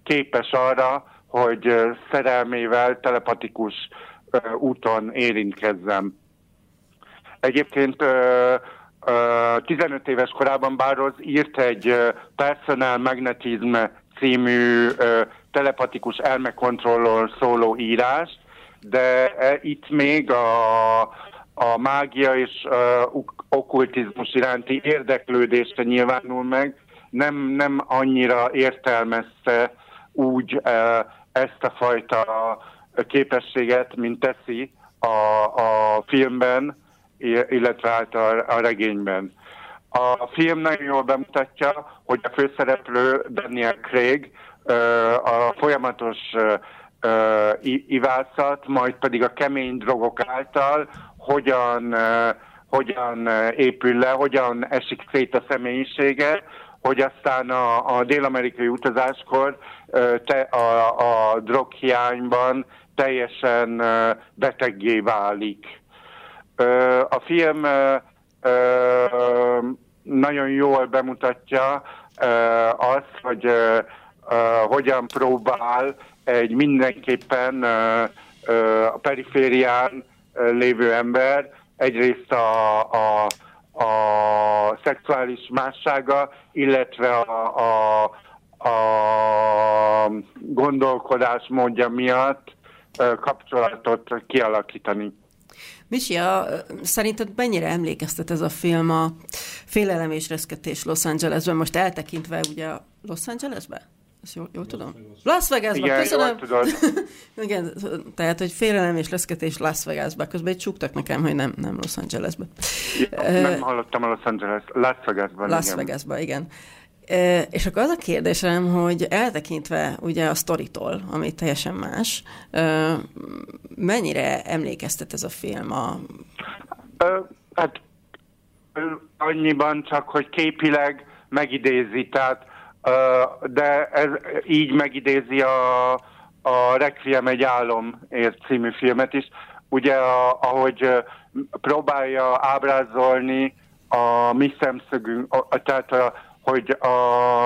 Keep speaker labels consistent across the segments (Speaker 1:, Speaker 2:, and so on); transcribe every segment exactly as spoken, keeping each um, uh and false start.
Speaker 1: képes arra, hogy szerelmével telepatikus úton érintkezzem. Egyébként tizenöt éves korában Burroughs írt egy Personal Magnetism című telepatikus elmekontrollról szóló írást, de itt még a, a mágia és a okkultizmus iránti érdeklődésre nyilvánul meg, nem, nem annyira értelmezte úgy ezt a fajta képességet, mint teszi a, a filmben, illetve hát a, a regényben. A film nagyon jól bemutatja, hogy a főszereplő Daniel Craig a folyamatos ivászat, majd pedig a kemény drogok által hogyan, hogyan épül le, hogyan esik szét a személyisége, hogy aztán a, a dél-amerikai utazáskor te, a, a droghiányban teljesen beteggé válik. A film nagyon jól bemutatja azt, hogy hogyan próbál egy mindenképpen a periférián lévő ember egyrészt a, a, a szexuális mássága, illetve a, a, a gondolkodás módja miatt kapcsolatot kialakítani.
Speaker 2: Misia, szerinted mennyire emlékeztet ez a film a Félelem és reszketés Los Angelesben, most eltekintve ugye Los Angelesben? Ezt jól, jól tudom? Las Vegasban,
Speaker 1: igen,
Speaker 2: köszönöm.
Speaker 1: Jól tudod.
Speaker 2: Igen, tehát, hogy Félelem és reszketés Las Vegasban, közben egy csuktak nekem, hogy nem, nem Los Angelesben.
Speaker 1: Ja, nem hallottam a Los Angeles, Las Vegasban.
Speaker 2: Las igen. Vegasban, igen. E, és akkor az a kérdésem, hogy eltekintve ugye a sztoritól, ami teljesen más, e, mennyire emlékeztet ez a film a...
Speaker 1: Ö, hát annyiban csak, hogy képileg megidézi, tehát ö, de ez így megidézi a, a Requiem egy álomért című filmet is. Ugye a, ahogy próbálja ábrázolni a mi szemszögünk, a, tehát a hogy a,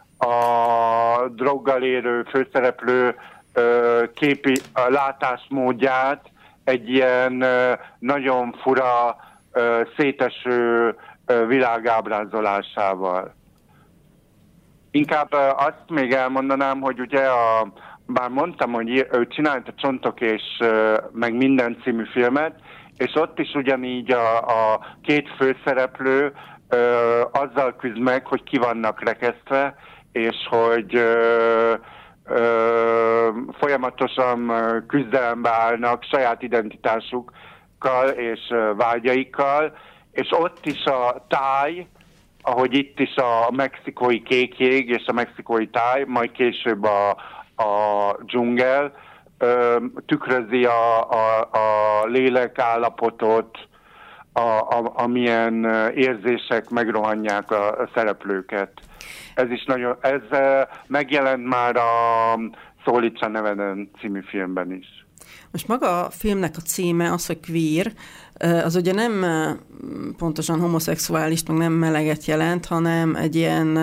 Speaker 1: a droggal érő főszereplő ö, képi a látásmódját egy ilyen ö, nagyon fura, ö, széteső ö, világábrázolásával. Inkább ö, azt még elmondanám, hogy ugye a, bár mondtam, hogy ő csinált a Csontok és ö, meg minden című filmet, és ott is ugyanígy a, a két főszereplő Ö, azzal küzd meg, hogy ki vannak rekesztve, és hogy ö, ö, folyamatosan küzdelembe állnak saját identitásukkal és ö, vágyaikkal, és ott is a táj, ahogy itt is a mexikói kékjég és a mexikói táj, majd később a, a dzsungel, ö, tükrözi a, a, a lélek állapotot, A, a, amilyen érzések megrohanják a, a szereplőket. Ez is nagyon, ez uh, megjelent már a Szólítsa neveden című filmben is.
Speaker 2: Most maga a filmnek a címe, az, hogy queer, az ugye nem pontosan homoszexuális, meg nem meleget jelent, hanem egy ilyen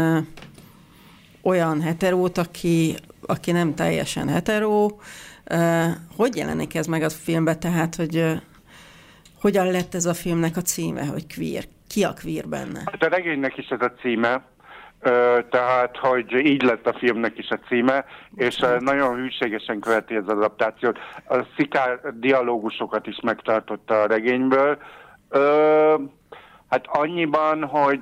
Speaker 2: olyan heterót, aki, aki nem teljesen heteró. Hogy jelenik ez meg a filmben, tehát, hogy hogyan lett ez a filmnek a címe, hogy queer? Ki a queer benne?
Speaker 1: Hát a regénynek is ez a címe, tehát, hogy így lett a filmnek is a címe, és nagyon hűségesen követi az adaptációt. A szikár dialógusokat is megtartotta a regényből. Hát annyiban, hogy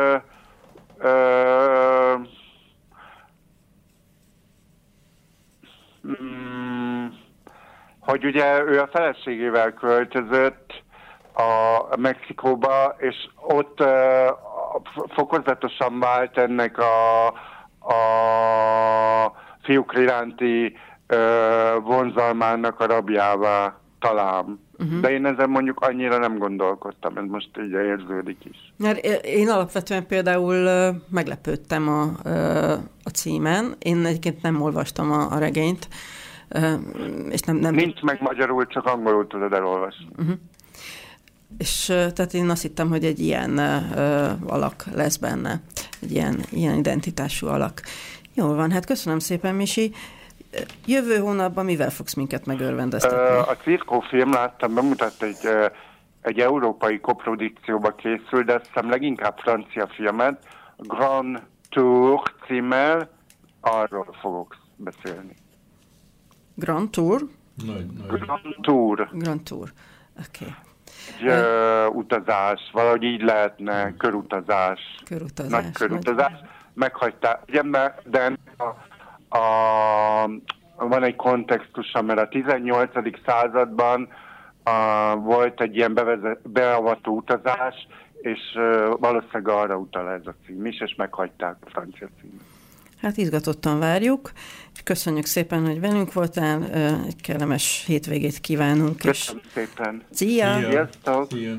Speaker 1: hogy ugye ő a feleségével költözött a Mexikóba, és ott uh, fokozatosan vált ennek a, a fiúk iránti uh, vonzalmának a rabjává talán. Uh-huh. De én ezen mondjuk annyira nem gondolkodtam, ez most így érződik is.
Speaker 2: Mert én alapvetően például meglepődtem a, a címen. Én egyébként nem olvastam a, a regényt. És nem, nem...
Speaker 1: Nincs meg magyarul, csak angolul tudod elolvasni.
Speaker 2: Uh-huh. És tehát én azt hittem, hogy egy ilyen uh, alak lesz benne, egy ilyen, ilyen identitású alak. Jól van, hát köszönöm szépen, Misi. Jövő hónapban mivel fogsz minket megörvendeztetni?
Speaker 1: A Cirkó film, láttam, bemutatta egy, egy európai koprodukcióba készül, de azt hiszem leginkább francia filmet, Grand Tour címmel, arról fogok beszélni.
Speaker 2: Grand Tour?
Speaker 3: Nagy, nagy.
Speaker 1: Grand Tour.
Speaker 2: Grand Tour, oké. Okay.
Speaker 1: Egy uh, utazás, valahogy így lehetne, körutazás.
Speaker 2: Körutazás.
Speaker 1: Nagy körutazás.
Speaker 2: Nagy...
Speaker 1: Meghagyták, ugye, de a, a, van egy kontextusa, mert a tizennyolcadik században a, volt egy ilyen bevezet, beavató utazás, és uh, valószínűleg arra utal ez a cím is, és meghagyták a francia címet.
Speaker 2: Hát izgatottan várjuk, és köszönjük szépen, hogy velünk voltál, egy kellemes hétvégét kívánunk.
Speaker 1: Köszönöm és... szépen.
Speaker 2: Szia!
Speaker 3: Szia!
Speaker 1: Sziasztok!
Speaker 3: Szia.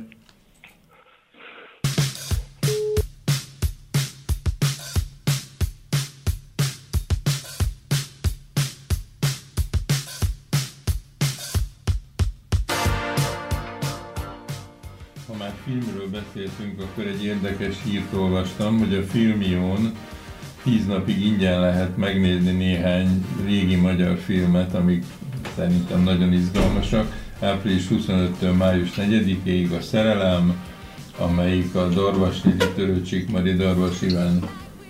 Speaker 3: Ha már filmről beszéltünk, akkor egy érdekes hírt olvastam, hogy a Filmión tíz napig ingyen lehet megnézni néhány régi magyar filmet, amik szerintem nagyon izgalmasak. április huszonötödikétől május negyedikéig a Szerelem, amelyik a Darvas Lili, Törőcsik Mari, Darvas Iván.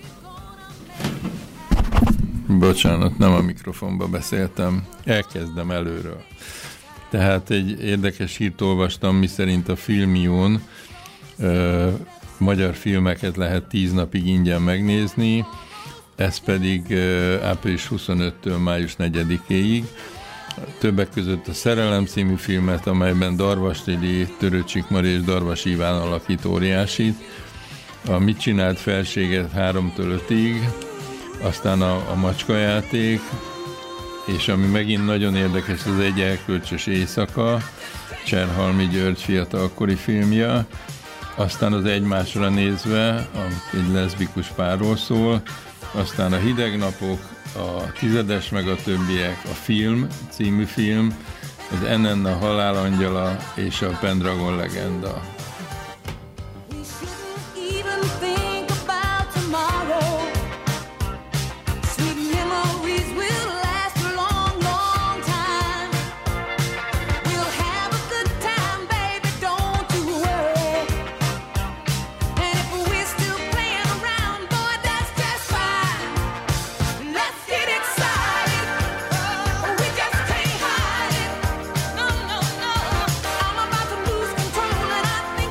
Speaker 3: Bocsánat, nem a mikrofonba beszéltem. Elkezdem előről. Tehát egy érdekes hírt olvastam, miszerint a Filmión ö, magyar filmeket lehet tíz napig ingyen megnézni, ez pedig uh, április huszonötödikétől május negyedikéig. Többek között a Szerelem című filmet, amelyben Darvas Lili, Törőcsik Mari és Darvas Iván alakít óriásit, a Mit csinált felséget háromtól ötig, aztán a, a Macskajáték, és ami megint nagyon érdekes, az Egy elkölcsös éjszaka, Cserhalmi György fiatalkori filmje, aztán az Egymásra nézve, egy leszbikus párról szól, aztán a Hideg napok, a Tizedes meg a többiek, a Film című film, az Enenna halálangyala és a Pendragon legenda.
Speaker 4: I'm about to lose control and I think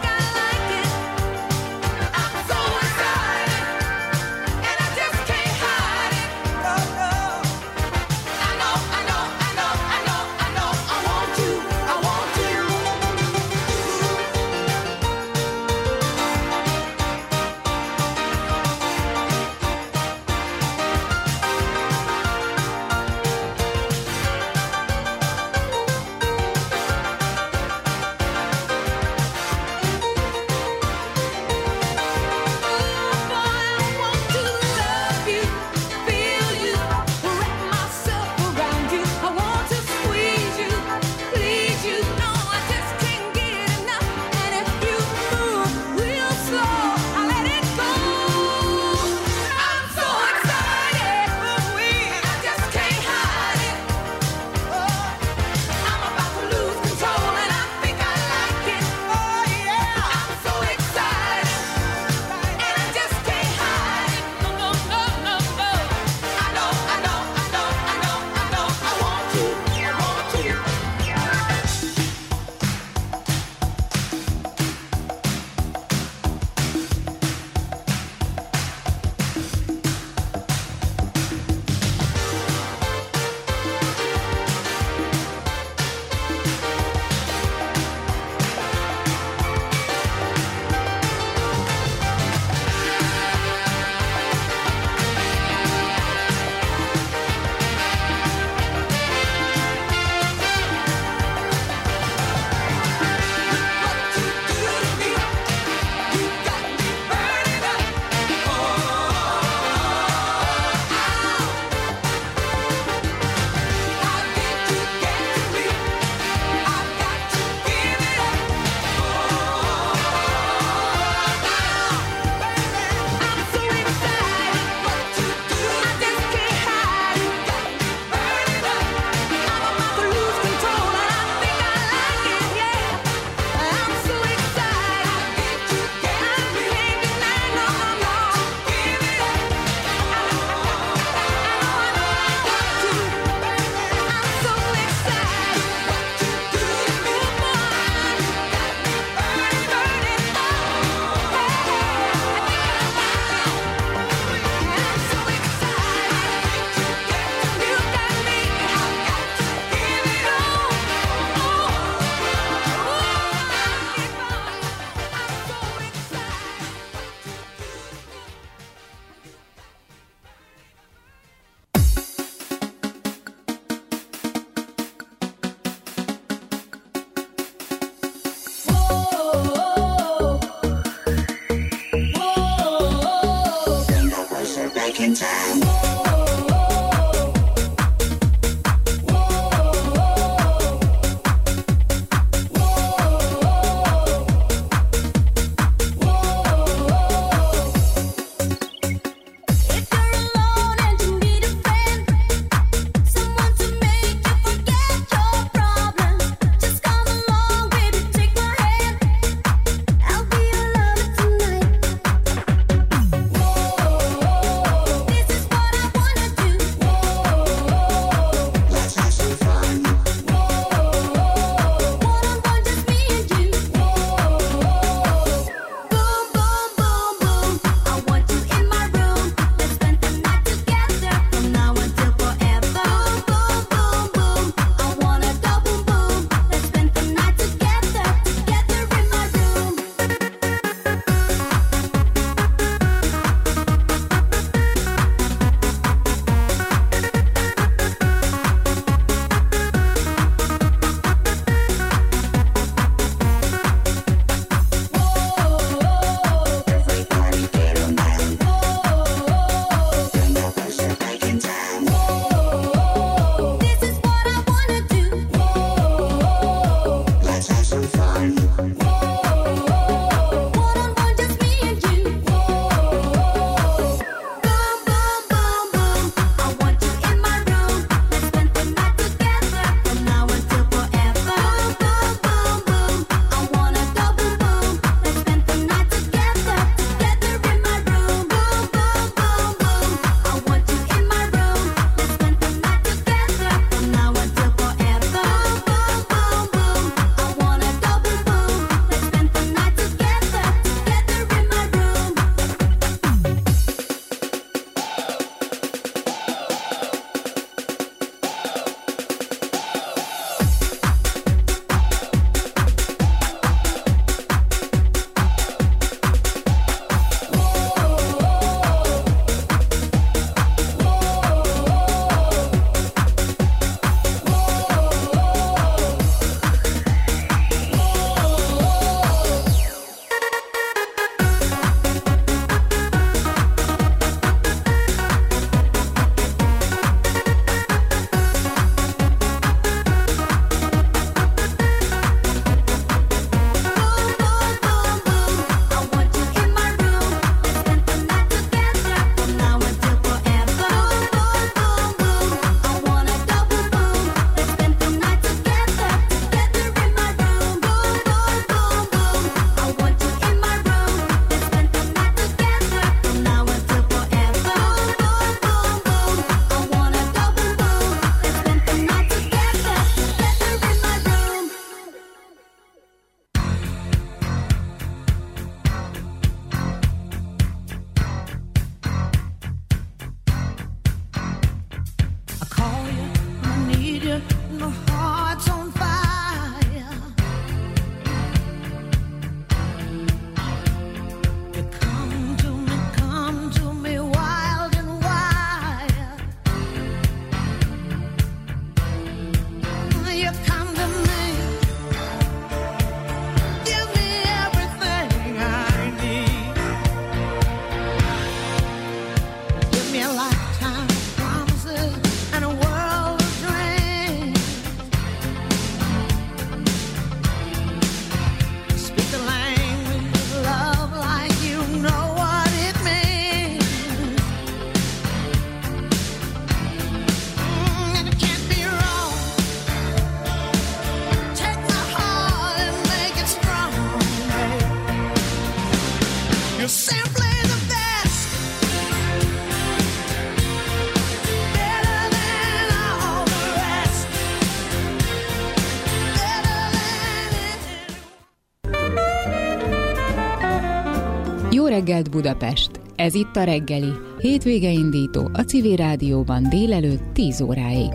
Speaker 4: reggelt Budapest. Ez itt a reggeli. Hétvége indító a Civil Rádióban délelőtt tíz óráig.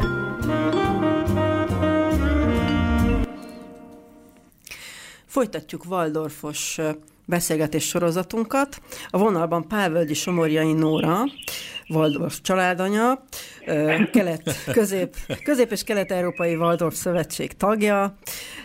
Speaker 2: Folytatjuk Waldorfos beszélgetés sorozatunkat. A vonalban Pálvölgyi Somorjai Nóra, Waldorf családanya, kelet, közép, közép- és kelet-európai Waldorf szövetség tagja,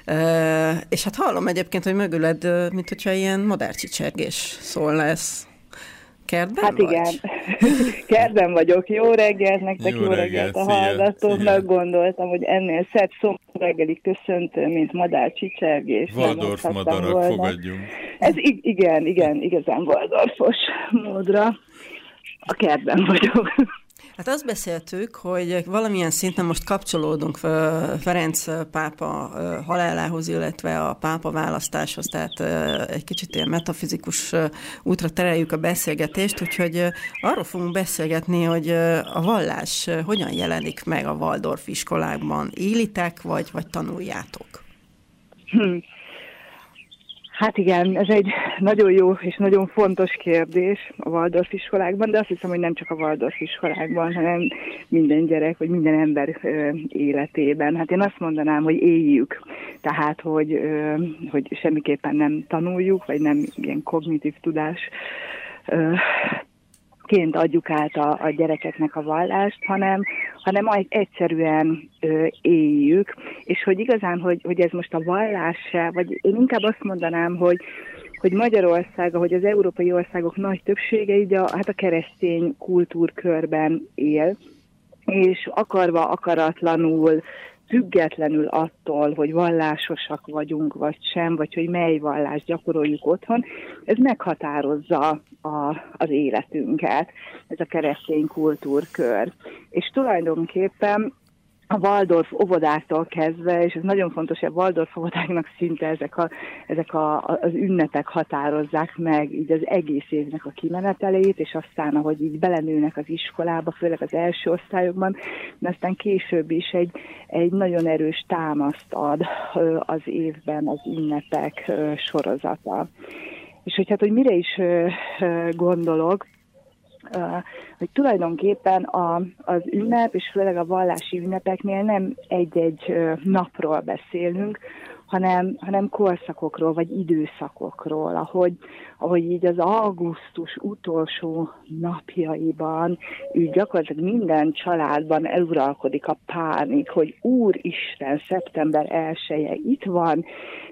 Speaker 2: és hát hallom egyébként, hogy mögüled, mint hogyha ilyen madárcsicsergés szól lesz. Kertben
Speaker 5: Hát
Speaker 2: vagy?
Speaker 5: igen, kertben vagyok. Jó reggelt nektek, jó, jó reggelt a hallgatóknak. Gondoltam, hogy ennél szebb szombat reggeli köszöntő, mint madárcsicsergés.
Speaker 3: Waldorf madarak, volna. Fogadjunk.
Speaker 5: Ez igen, igen, igazán waldorfos módra. A kertben vagyok.
Speaker 2: Hát azt beszéltük, hogy valamilyen szinten most kapcsolódunk Ferenc pápa halálához, illetve a pápa választáshoz, tehát egy kicsit ilyen metafizikus útra tereljük a beszélgetést, úgyhogy arról fogunk beszélgetni, hogy a vallás hogyan jelenik meg a Waldorf iskolákban. Élitek, vagy, vagy tanuljátok?
Speaker 5: Hm. Hát igen, ez egy nagyon jó és nagyon fontos kérdés a Waldorf iskolákban, de azt hiszem, hogy nem csak a Waldorf iskolákban, hanem minden gyerek, vagy minden ember ö, életében. Hát én azt mondanám, hogy éljük. Tehát, hogy, ö, hogy semmiképpen nem tanuljuk, vagy nem ilyen kognitív tudás ö, ként adjuk át a, a gyerekeknek a vallást, hanem, hanem egyszerűen ö, éljük, és hogy igazán, hogy, hogy ez most a vallás se, vagy én inkább azt mondanám, hogy, hogy Magyarország, ahogy az európai országok nagy többsége így a, hát a keresztény kultúrkörben él, és akarva, akaratlanul, függetlenül attól, hogy vallásosak vagyunk, vagy sem, vagy hogy mely vallást gyakoroljuk otthon, ez meghatározza a, az életünket, ez a keresztény kultúrkör. És tulajdonképpen a Waldorf óvodáktól kezdve, és ez nagyon fontos, hogy a Waldorf óvodáknak szinte ezek, a, ezek a, az ünnepek határozzák meg így az egész évnek a kimenetelét, és aztán, ahogy így belenőnek az iskolába, főleg az első osztályokban, de aztán később is egy, egy nagyon erős támaszt ad az évben az ünnepek sorozata. És hogy hát, hogy mire is gondolok, Uh, hogy tulajdonképpen a, az ünnep, és főleg a vallási ünnepeknél nem egy-egy uh, napról beszélünk, hanem, hanem korszakokról, vagy időszakokról, ahogy, ahogy így az augusztus utolsó napjaiban úgy gyakorlatilag minden családban eluralkodik a pánik, hogy Úristen, szeptember elseje itt van,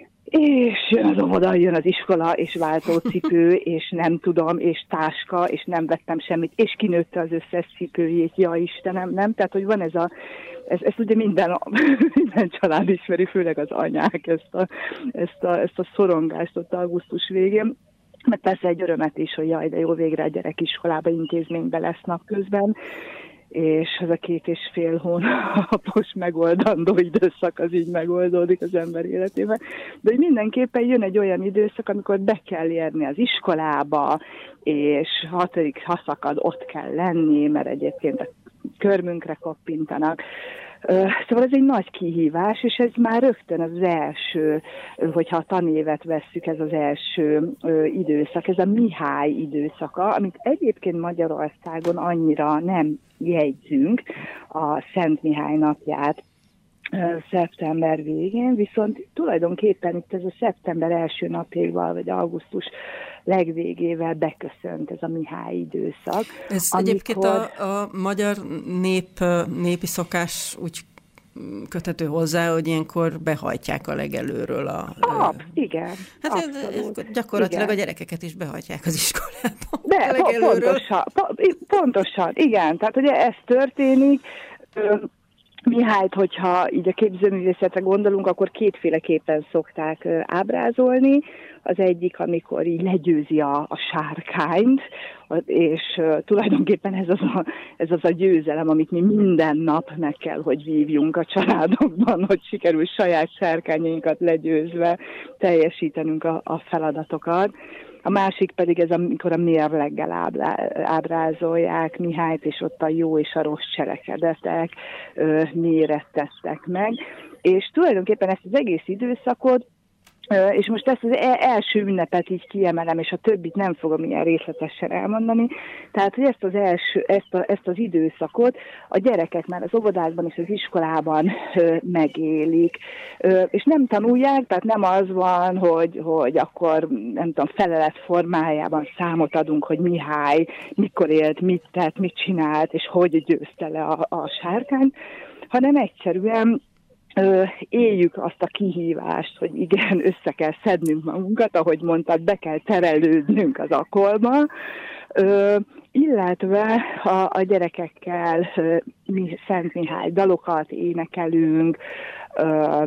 Speaker 5: és jön az óvoda, jön az iskola, és váltócipő, és nem tudom, és táska, és nem vettem semmit, és kinőtte az összes cipőjét, ja Istenem, nem? Tehát, hogy van ez a, ez, ezt ugye minden, minden család ismeri, főleg az anyák, ezt a, ezt a, ezt a szorongást ott augusztus végén. Mert persze egy örömet is, hogy jaj, de jó, végre a gyerek iskolába, intézménybe lesz napközben, és ez a két és fél hónapos megoldandó időszak az így megoldódik az ember életében. De hogy mindenképpen jön egy olyan időszak, amikor be kell érni az iskolába, és hatodik haszakad ott kell lenni, mert egyébként a körmünkre koppintanak. Szóval ez egy nagy kihívás, és ez már rögtön az első, hogyha a tanévet vesszük, ez az első időszak, ez a Mihály időszaka, amit egyébként Magyarországon annyira nem jegyzünk, a Szent Mihály napját szeptember végén, viszont tulajdonképpen itt ez a szeptember első napjával, vagy augusztus legvégével beköszönt ez a Mihály időszak.
Speaker 2: Ez amikor... egyébként a, a magyar nép, népi szokás úgy köthető hozzá, hogy ilyenkor behajtják a legelőről a...
Speaker 5: Ah, igen.
Speaker 2: Hát abszolút. Gyakorlatilag igen. A gyerekeket is behajtják az iskolába.
Speaker 5: De, pontosan, pontosan, igen. Tehát ugye ez történik. Mihályt, hogyha így a képzőművészetre gondolunk, akkor kétféleképpen szokták ábrázolni. Az egyik, amikor így legyőzi a, a sárkányt, és uh, tulajdonképpen ez az, a, ez az a győzelem, amit mi minden nap meg kell, hogy vívjunk a családokban, hogy sikerül saját sárkányainkat legyőzve teljesítenünk a, a feladatokat. A másik pedig ez, amikor a mérleggel ábrázolják Mihályt, és ott a jó és a rossz cselekedetek mérettettek meg. És tulajdonképpen ezt az egész időszakot És most ezt az első ünnepet így kiemelem, és a többit nem fogom ilyen részletesen elmondani. Tehát, hogy ezt az, első, ezt, a, ezt az időszakot a gyerekek már az óvodákban és az iskolában ö, megélik. Ö, és nem tanulják, tehát nem az van, hogy, hogy akkor nem tudom, felelet formájában számot adunk, hogy Mihály mikor élt, mit tett, mit csinált, és hogy győzte le a, a sárkányt, hanem egyszerűen Ö, éljük azt a kihívást, hogy igen, össze kell szednünk magunkat, ahogy mondtad, be kell terelődnünk az akolba, ö, illetve a, a gyerekekkel ö, mi Szent Mihály dalokat énekelünk, ö,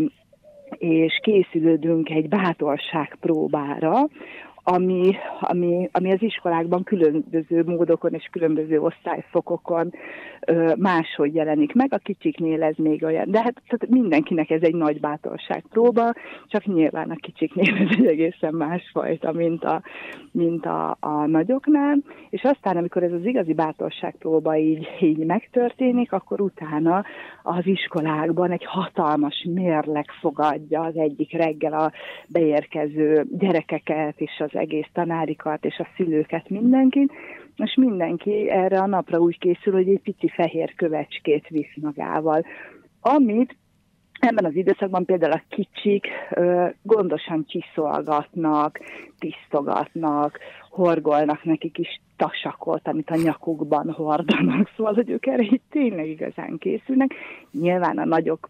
Speaker 5: és készülődünk egy bátorságpróbára, ami, ami, ami az iskolákban különböző módokon és különböző osztályfokokon ö, máshogy jelenik meg. A kicsiknél ez még olyan, de hát tehát mindenkinek ez egy nagy bátorságpróba, csak nyilván a kicsiknél ez egy egészen másfajta, mint a, mint a, a nagyoknál. És aztán, amikor ez az igazi bátorságpróba így, így megtörténik, akkor utána az iskolákban egy hatalmas mérleg fogadja az egyik reggel a beérkező gyerekeket és az egész tanárikat és a szülőket, mindenkit, és mindenki erre a napra úgy készül, hogy egy pici fehér kövecskét visz magával, amit ebben az időszakban például a kicsik ö, gondosan csiszolgatnak, tisztogatnak, horgolnak nekik is tasakot, amit a nyakukban hordanak, szóval, hogy ők erre így tényleg igazán készülnek. Nyilván a nagyok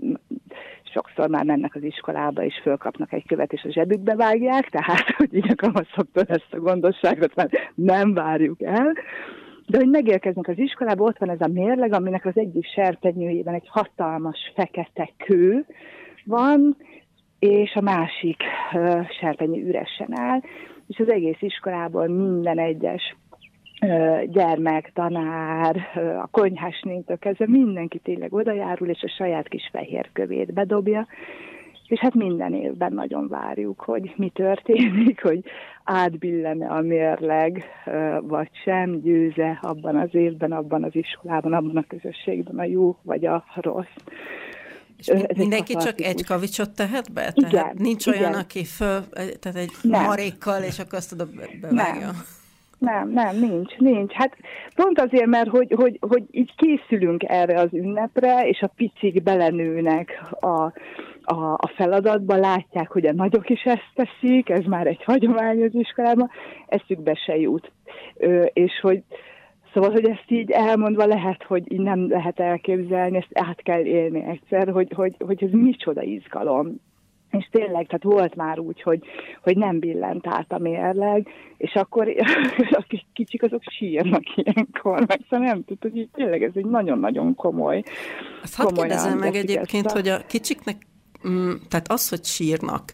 Speaker 5: sokszor már mennek az iskolába, és fölkapnak egy követ, és a zsebükbe vágják, tehát, hogy így a kamaszoktól ezt a gondosságot már nem várjuk el. De hogy megérkeznek az iskolába, ott van ez a mérleg, aminek az egyik serpenyőjében egy hatalmas fekete kő van, és a másik uh, serpenyő üresen áll, és az egész iskolából minden egyes uh, gyermek, tanár, uh, a konyhásnéntől kezdve mindenki tényleg odajárul, és a saját kis fehér kövét bedobja, és hát minden évben nagyon várjuk, hogy mi történik, hogy átbillene a mérleg, vagy sem, győze abban az évben, abban az iskolában, abban a közösségben a jó vagy a rossz.
Speaker 2: És Ezek mindenki csak egy kavicsot tehet be?
Speaker 5: Igen,
Speaker 2: tehát nincs olyan,
Speaker 5: igen.
Speaker 2: aki föl, tehát egy
Speaker 5: nem.
Speaker 2: marékkal, és akkor azt oda bevágja? Nem.
Speaker 5: Nem, nem, nincs, nincs. Hát pont azért, mert hogy, hogy, hogy így készülünk erre az ünnepre, és a picik belenőnek a, a, a feladatba, látják, hogy a nagyok is ezt teszik, ez már egy hagyomány az iskolában, eszükbe se jut. Ö, és hogy Szóval, hogy ezt így elmondva lehet, hogy így nem lehet elképzelni, ezt át kell élni egyszer, hogy, hogy, hogy ez micsoda izgalom. És tényleg, tehát volt már úgy, hogy, hogy nem billent át a mérleg, és akkor a kicsik azok sírnak ilyenkor, meg szóval nem tudod, hogy tényleg ez egy nagyon-nagyon komoly.
Speaker 2: Azt hadd kérdezem meg egyébként, a... hogy a kicsiknek, mm, tehát az, hogy sírnak,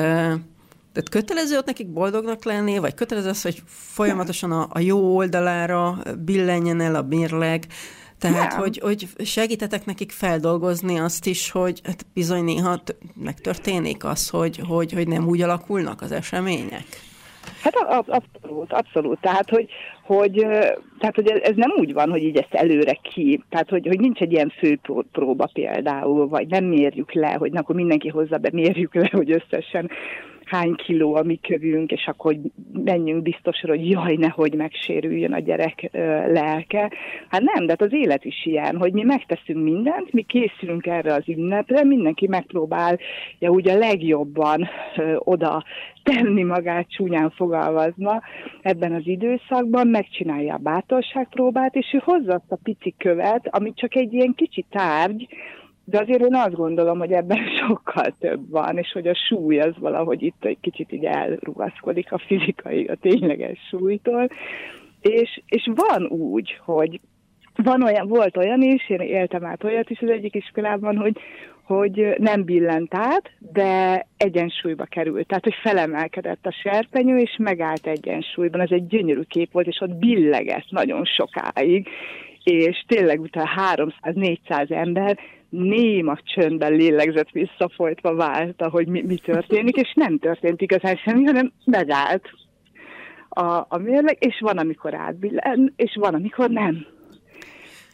Speaker 2: tehát kötelező ott nekik boldognak lenni, vagy kötelező az, hogy folyamatosan a, a jó oldalára billenjen el a mérleg, tehát, hogy, hogy segítetek nekik feldolgozni azt is, hogy hát bizony néha t- megtörténik az, hogy, hogy, hogy nem úgy alakulnak az események?
Speaker 5: Hát abszolút, abszolút. Tehát, hogy, hogy, tehát, hogy ez nem úgy van, hogy így ezt előre ki, tehát, hogy, hogy nincs egy ilyen főpróba például, vagy nem mérjük le, hogy na, akkor mindenki hozza be, mérjük le, hogy összesen hány kiló a mi kövünk, és akkor menjünk biztosra, hogy jaj, nehogy megsérüljön a gyerek ö, lelke. Hát nem, de hát az élet is ilyen, hogy mi megteszünk mindent, mi készülünk erre az ünnepre, mindenki megpróbálja úgy a legjobban ö, oda tenni magát, csúnyán fogalmazva ebben az időszakban, megcsinálja a bátorságpróbát, és ő hozza azt a pici követ, ami csak egy ilyen kicsi tárgy, de azért én azt gondolom, hogy ebben sokkal több van, és hogy a súly az valahogy itt egy kicsit így elrugaszkodik a fizikai, a tényleges súlytól. És, és van úgy, hogy van olyan, volt olyan is, én éltem át olyat is az egyik iskolában, hogy, hogy nem billent át, de egyensúlyba került. Tehát, hogy felemelkedett a serpenyő, és megállt egyensúlyban. Ez egy gyönyörű kép volt, és ott billegett nagyon sokáig. És tényleg utána háromszáz-négyszáz ember néma csöndben lélegzett visszafolytva várta, hogy mi, mi történik, és nem történt igazán semmi, hanem megállt a, a mérleg, és van, amikor átbillen, és van, amikor nem.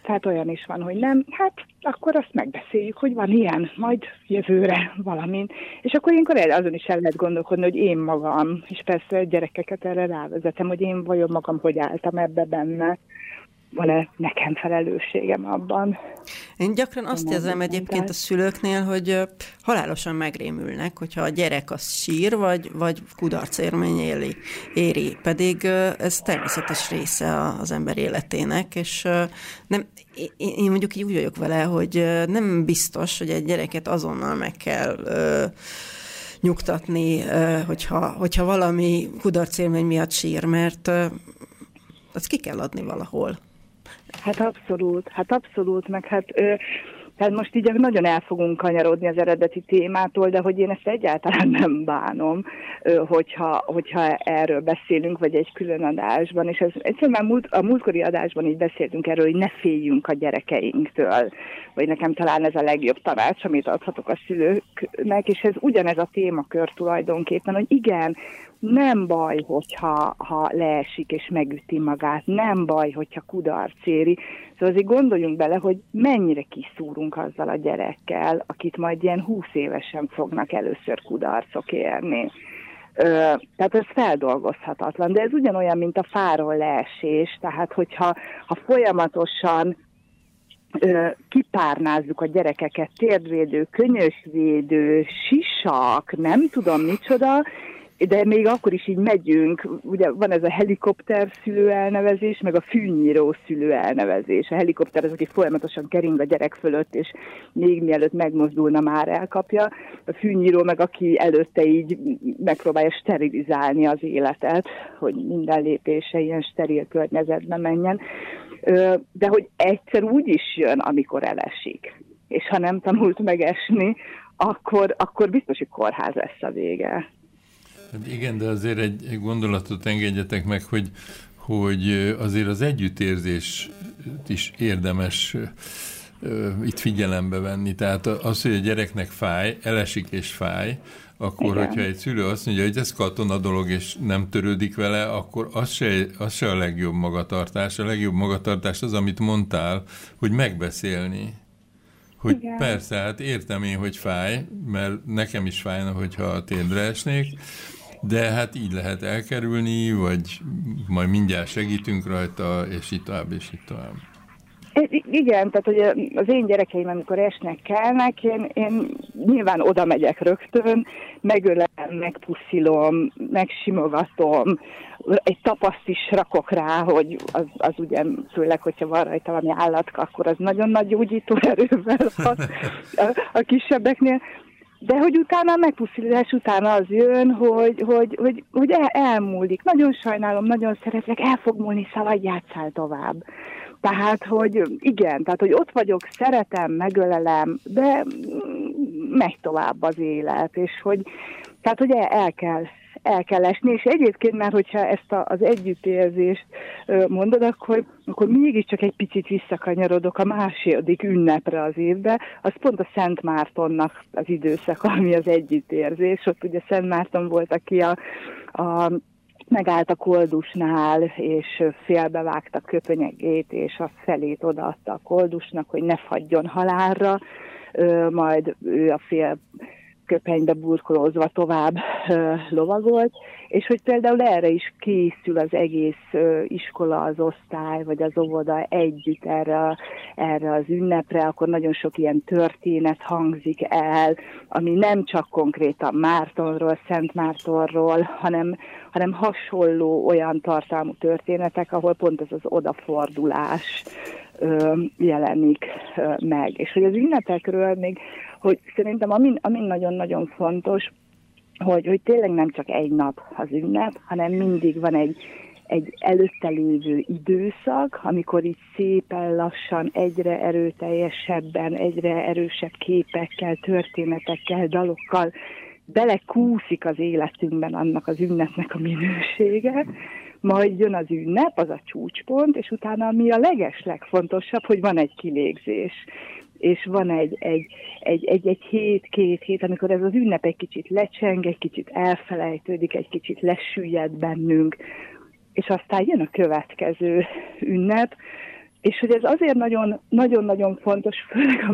Speaker 5: tehát olyan is van, hogy nem, hát akkor azt megbeszéljük, hogy van ilyen, majd jövőre valamin. És akkor ilyenkor azon is el lehet gondolkodni, hogy én magam, és persze gyerekeket erre rávezetem, hogy én vajon magam hogy álltam ebbe benne, van-e nekem felelősségem abban.
Speaker 2: Én gyakran azt érzem egyébként a szülőknél, hogy halálosan megrémülnek, hogyha a gyerek az sír, vagy, vagy kudarcélmény éli, éri. Pedig ez természetes része az ember életének, és nem, én mondjuk így úgy vagyok vele, hogy nem biztos, hogy egy gyereket azonnal meg kell nyugtatni, hogyha, hogyha valami kudarcélmény miatt sír, mert azt ki kell adni valahol.
Speaker 5: Hát abszolút, hát abszolút, meg hát, ö, tehát most így nagyon el fogunk kanyarodni az eredeti témától, de hogy én ezt egyáltalán nem bánom, ö, hogyha, hogyha erről beszélünk, vagy egy külön adásban, és ez egyszerűen már múlt, a múltkori adásban így beszéltünk erről, hogy ne féljünk a gyerekeinktől, vagy nekem talán ez a legjobb tanács, amit adhatok a szülőknek, és ez ugyanez a témakör tulajdonképpen, hogy igen, nem baj, hogyha ha leesik és megüti magát, nem baj, hogyha kudarc éri. Szóval azért gondoljunk bele, hogy mennyire kiszúrunk azzal a gyerekkel, akit majd ilyen húsz évesen fognak először kudarcok érni. Ö, tehát ez feldolgozhatatlan, de ez ugyanolyan, mint a fáról leesés, tehát hogyha ha folyamatosan ö, kipárnázzuk a gyerekeket, térdvédő, könyösvédő, sisak, nem tudom micsoda, de még akkor is így megyünk, ugye van ez a helikopter szülő elnevezés, meg a fűnyíró szülő elnevezés. A helikopter az, aki folyamatosan kering a gyerek fölött, és még mielőtt megmozdulna, már elkapja. A fűnyíró meg, aki előtte így megpróbálja sterilizálni az életet, hogy minden lépése ilyen steril környezetben menjen. De hogy egyszer úgy is jön, amikor elesik. És ha nem tanult megesni, akkor, akkor biztos, hogy kórház lesz a vége.
Speaker 3: Hát igen, de azért egy, egy gondolatot engedjetek meg, hogy, hogy azért az együttérzést is érdemes uh, itt figyelembe venni. Tehát az, hogy a gyereknek fáj, elesik és fáj, akkor, igen. Hogyha egy szülő azt mondja, hogy ez katona dolog, és nem törődik vele, akkor az se, az se a legjobb magatartás. A legjobb magatartás az, amit mondtál, hogy megbeszélni. Hogy igen. Persze, hát értem én, hogy fáj, mert nekem is fájna, hogyha térdre esnék, de hát így lehet elkerülni, vagy majd mindjárt segítünk rajta, és így tovább, és így tovább.
Speaker 5: Igen, tehát hogy az én gyerekeim, amikor esnek, kelnek, én, én nyilván oda megyek rögtön, megölelem, megpuszilom, megsimogatom, egy tapaszt is rakok rá, hogy az, az ugye, főleg, hogyha van rajta valami állatka, akkor az nagyon nagy gyógyító erővel hat a, a kisebbeknél. De hogy utána a megpuszilás utána az jön, hogy, hogy, hogy, hogy el, elmúlik. Nagyon sajnálom, nagyon szeretlek, el fog múlni, szaladj, játsszál tovább. Tehát, hogy igen, tehát, hogy ott vagyok, szeretem, megölelem, de megy tovább az élet, és hogy, tehát, hogy el, el kell el kell esni, és egyébként már, hogyha ezt a, az együttérzést mondod, akkor, akkor mégiscsak egy picit visszakanyarodok a második ünnepre az évbe, az pont a Szent Mártonnak az időszak, ami az együttérzés. Ott ugye Szent Márton volt, aki a, a megállt a koldusnál, és félbevágta köpönyegét, és a felét odaadta a koldusnak, hogy ne fagyjon halálra, majd ő a fél köpenybe burkolózva tovább ö, lovagolt, és hogy például erre is készül az egész ö, iskola, az osztály, vagy az óvoda együtt erre, erre az ünnepre, akkor nagyon sok ilyen történet hangzik el, ami nem csak konkrétan Mártonról, Szent Mártonról, hanem, hanem hasonló olyan tartalmú történetek, ahol pont ez az odafordulás ö, jelenik ö, meg. És hogy az ünnepekről még, hogy szerintem amin, amin nagyon-nagyon fontos, hogy, hogy tényleg nem csak egy nap az ünnep, hanem mindig van egy, egy előtte lévő időszak, amikor így szépen lassan, egyre erőteljesebben, egyre erősebb képekkel, történetekkel, dalokkal belekúszik az életünkben annak az ünnepnek a minősége, majd jön az ünnep, az a csúcspont, és utána mi a legeslegfontosabb, hogy van egy kilégzés. És van egy, egy, egy, egy, egy hét, két hét, amikor ez az ünnep egy kicsit lecseng, egy kicsit elfelejtődik, egy kicsit lesüllyed bennünk, és aztán jön a következő ünnep, És hogy ez azért nagyon-nagyon fontos, főleg a